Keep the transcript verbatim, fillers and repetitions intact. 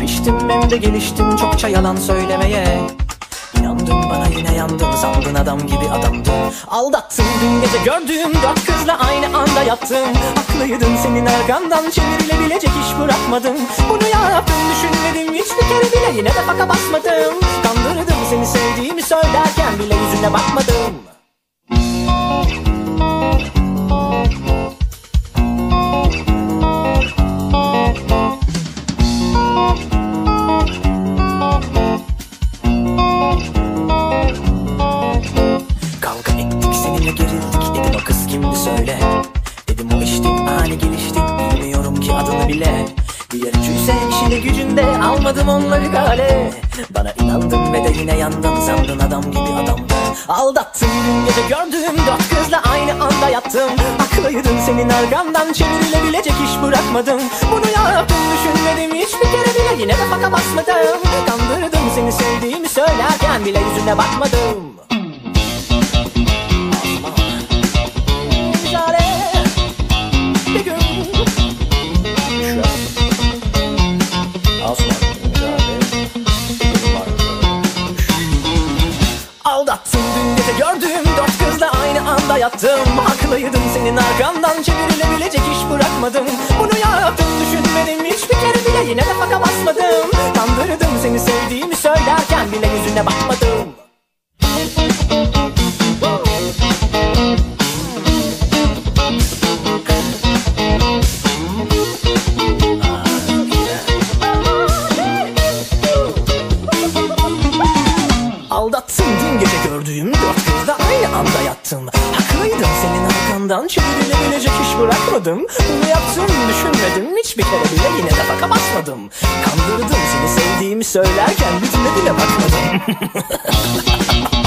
Değiştim hem de geliştim çokça yalan söylemeye. İnandın bana yine yandın, sandın adam gibi adamdın. Aldattın dün gece gördüğüm dört kızla aynı anda yattım. Haklıydın, senin arkandan çevrilebilecek iş bırakmadım. Bunu yaptım düşünmedim hiçbir kere bile, yine de faka basmadım. Kandırdım seni sevdiğimi söylerken bile yüzüne bakmadım. Kavga ettik seninle, gerildik, dedin o kız kimdi söyle. Dedim o işte ani gelişti, bilmiyorum ki adını bile. Diğer üçüyse işinde gücünde, almadım onları gale. Bana inandın ve de yine yandın, sandın adam gibi adamdın. Aldattın dün gece gördüğüm dört kızla aynı anda yattım. Haklıydın, senin arkandan çevrilebilecek iş bırakmadım. Bunu yaptım düşünmedim hiçbir kere bile, yine de faka basmadım. Kandırdım seni sevdiğimi söylerken bile yüzüne bakmadım. Aldattın dün gece gördüğüm dört kızla aynı anda yattım. Haklıydın, senin arkandan çevrilebilecek iş bırakmadım. Bunu yaptım düşünmedim hiçbir kere bile, yine de faka basmadım. Kandırdım seni sevdiğimi söylerken bile yüzüne bakmadım. Aldattın dün gece gördüğüm dört kızla aynı anda yattım. Haklıydın, senin arkandan çevrilebilecek iş bırakmadım. Bunu yaptım düşünmedim hiçbir kere bile, yine de faka basmadım. Kandırdım seni sevdiğimi söylerken yüzüne bile bakmadım.